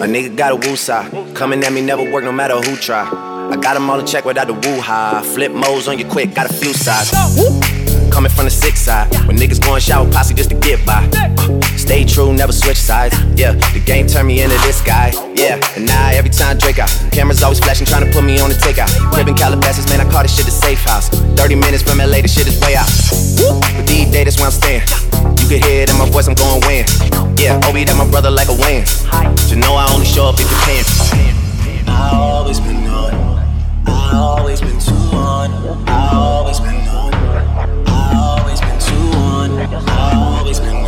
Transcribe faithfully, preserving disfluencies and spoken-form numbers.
nigga got a woo side. Coming at me never work no matter who try. I got them all in check without the woo-ha. Flip modes on you quick, got a few sides. Coming from the sick side. When niggas going shower posse just to get by. Uh, stay true, never switch sides. Yeah, the game turned me into this guy. Yeah, and now every time Drake out, cameras always flashing, trying to put me on the takeout. Crib in Calabasas, man, I call this shit the safe house. thirty minutes from L A, this shit is way out. But these days, that's where I'm staying. You can hear it in my voice, I'm going win. Yeah, Obi, that my brother like a Wayne. You know I only show up if you're paying. I always been on. I always been too on. I always been on. I always been too on. I always been on.